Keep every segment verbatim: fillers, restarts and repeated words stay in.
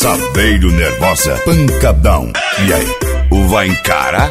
Saveiro Nervosa, pancadão. E aí, o vai encarar?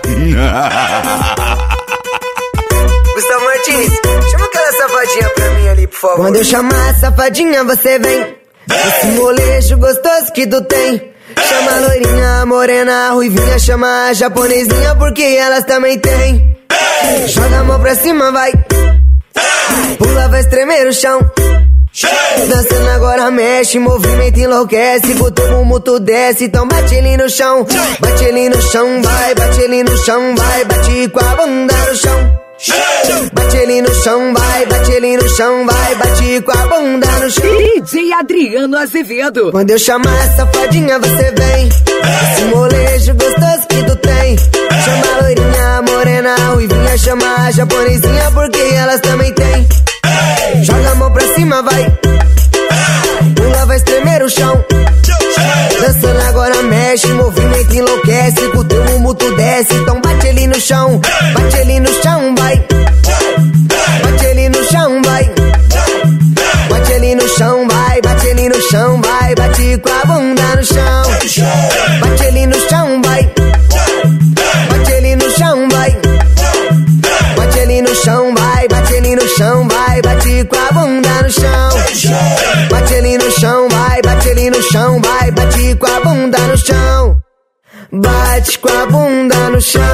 Gustavo Martins, chama aquela safadinha pra mim ali, por favor. Quando eu chamar a safadinha, você vem. Esse molejo gostoso que tu tem. Chama a loirinha, a morena, a ruivinha. Chama a japonesinha, porque elas também têm. Joga a mão pra cima, vai. Pula, vai tremer o chão. Dançando agora mexe, movimento enlouquece. Botou o bumbum, tu desce, então bate ele no chão. Bate ele no chão, vai, bate ele no chão, vai. Bate com a bunda no chão. Bate ele no chão, vai, bate ele no chão, vai. Bate com a bunda no chão. D J Adriano Azevedo. Quando eu chamar a safadinha, você vem. Esse molejo gostoso que tu tem. Chama a loirinha, a morena, a ruivinha. Chama a japonesinha, porque elas também têm. Joga a mão pra cima, vai. Pula, vai tremer o chão. Dançando agora mexe, movimento enlouquece. Com o teu bumbum tu desce, então bate ele no chão. Bate ele no chão, vai. Bate ele no chão, vai. Bate ele no chão, vai. Bate ele no chão, vai. Bate com a bunda no chão. Bate ele no chão, vai. Bate ele no chão, vai. Bate ele no chão, vai. Bate ele no chão, vai. Bate com a bunda no chão. Bate ele no chão, vai. Bate ele no chão, vai. Bate com a bunda no chão. Bate com a bunda no chão.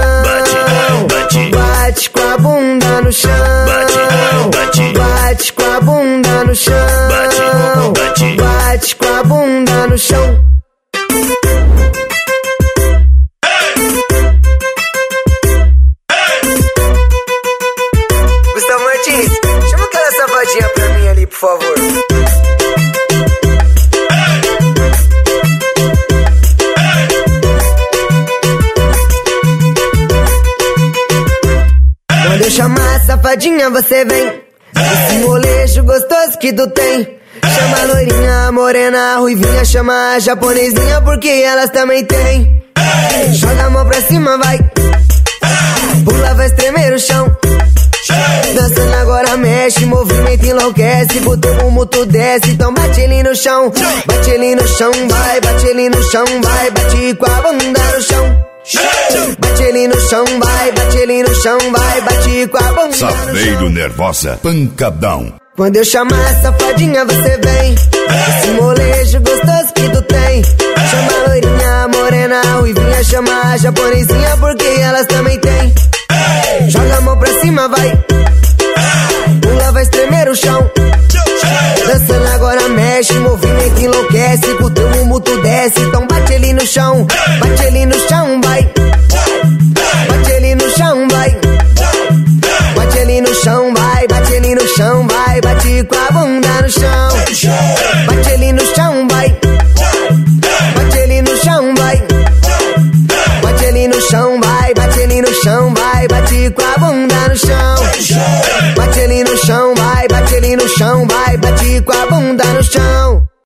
Bate com a bunda no chão. Bate com a bunda no chão. Bate com a bunda no chão. Gustavo Martins, chama aquela safadinha pra mim ali, por favor. Quando eu chamar a safadinha, você vem. Esse molejo gostoso que tu tem. Chama a loirinha, a morena, a ruivinha. Chama a japonesinha, porque elas também têm. Joga a mão pra cima, vai. Pula, vai tremer o chão. Dançando agora mexe, movimento enlouquece. Com o teu bumbum tu desce, então bate ele no chão. Bate ele no chão, vai. Bate ele no chão, vai. Bate com a bunda no chão. Bate ele no chão, vai. Bate ele no chão, vai. Bate com a bunda. Saveiro Nervosa, pancadão. Quando eu chamar a safadinha, você vem. Esse molejo gostoso que tu tem. Chama a loirinha, a morena, a ruivinha. Chama a japonesinha, porque elas também têm. Joga a mão pra cima, vai. Pula, vai tremer o chão. Dançando agora mexe, movimento enlouquece. Com o teu bumbum tu desce, então bate ele no chão. Bate ele no chão, vai. Bate ele no chão, vai. Bate ele no chão, vai. Bate ele no chão, vai. Bate com a bunda no chão. Bate ele no chão, vai. Bate ele no chão, vai. Bate ele no chão, vai. Bate ele no chão, vai. Bate com a bunda no chão. Bate ele no chão, vai. Bate ele no chão, vai. Bate com a bunda no chão.